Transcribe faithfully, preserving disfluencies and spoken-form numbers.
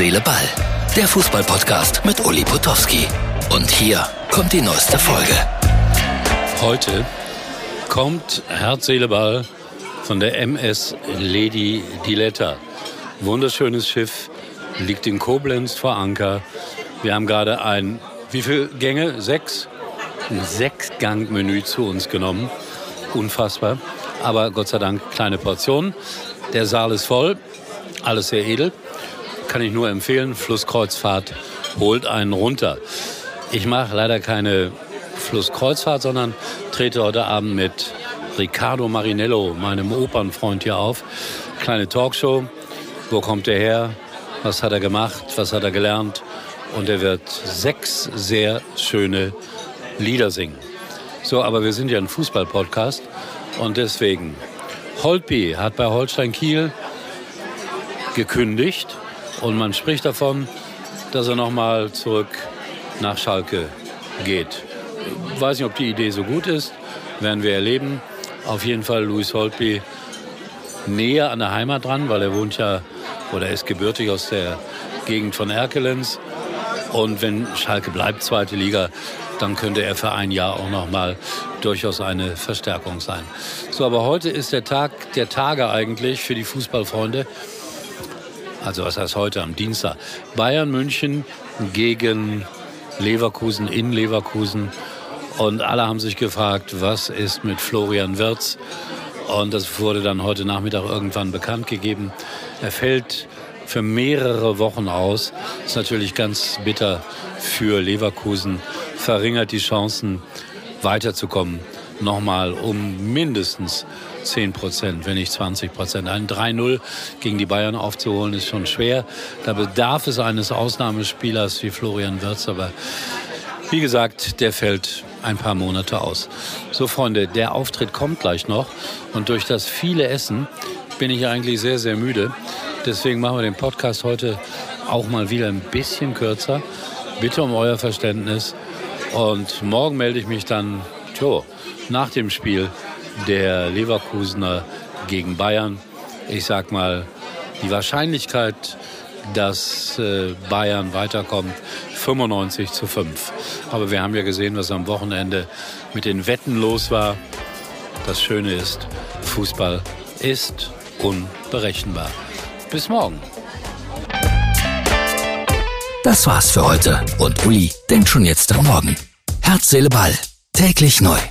Seele, Ball. Der Fußball-Podcast mit Uli Potowski. Und hier kommt die neueste Folge. Heute kommt Herz, Seele, Ball von der M S Lady Diletta. Wunderschönes Schiff, liegt in Koblenz vor Anker. Wir haben gerade ein, wie viele Gänge? Sechs? Ein Sechs-Gang-Menü zu uns genommen. Unfassbar. Aber Gott sei Dank kleine Portionen. Der Saal ist voll. Alles sehr edel. Kann ich nur empfehlen. Flusskreuzfahrt holt einen runter. Ich mache leider keine Flusskreuzfahrt, sondern trete heute Abend mit Riccardo Marinello, meinem Opernfreund, hier auf. Kleine Talkshow. Wo kommt er her? Was hat er gemacht? Was hat er gelernt? Und er wird sechs sehr schöne Lieder singen. So, aber wir sind ja ein Fußball-Podcast und deswegen. Holtby hat bei Holstein Kiel gekündigt und man spricht davon, dass er nochmal zurück nach Schalke geht. Ich weiß nicht, ob die Idee so gut ist, werden wir erleben. Auf jeden Fall Louis Holtby näher an der Heimat dran, weil er wohnt ja, oder ist gebürtig aus der Gegend von Erkelenz. Und wenn Schalke bleibt, zweite Liga, dann könnte er für ein Jahr auch noch mal durchaus eine Verstärkung sein. So, aber heute ist der Tag der Tage eigentlich für die Fußballfreunde. Also was heißt heute, am Dienstag? Bayern München gegen Leverkusen in Leverkusen. Und alle haben sich gefragt, was ist mit Florian Wirtz? Und das wurde dann heute Nachmittag irgendwann bekannt gegeben. Er fällt für mehrere Wochen aus. Ist natürlich ganz bitter für Leverkusen. Verringert die Chancen, weiterzukommen. Nochmal um mindestens zehn Prozent, wenn nicht zwanzig Prozent. Ein drei null gegen die Bayern aufzuholen, ist schon schwer. Da bedarf es eines Ausnahmespielers wie Florian Wirtz. Aber wie gesagt, der fällt ein paar Monate aus. So, Freunde, der Auftritt kommt gleich noch. Und durch das viele Essen bin ich eigentlich sehr, sehr müde. Deswegen machen wir den Podcast heute auch mal wieder ein bisschen kürzer. Bitte um euer Verständnis. Und morgen melde ich mich dann tjo, nach dem Spiel der Leverkusener gegen Bayern. Ich sag mal, die Wahrscheinlichkeit, dass äh, Bayern weiterkommt, fünfundneunzig zu fünf. Aber wir haben ja gesehen, was am Wochenende mit den Wetten los war. Das Schöne ist, Fußball ist unberechenbar. Bis morgen. Das war's für heute. Und Uli denkt schon jetzt am Morgen. Herz, Seele, Ball. Täglich neu.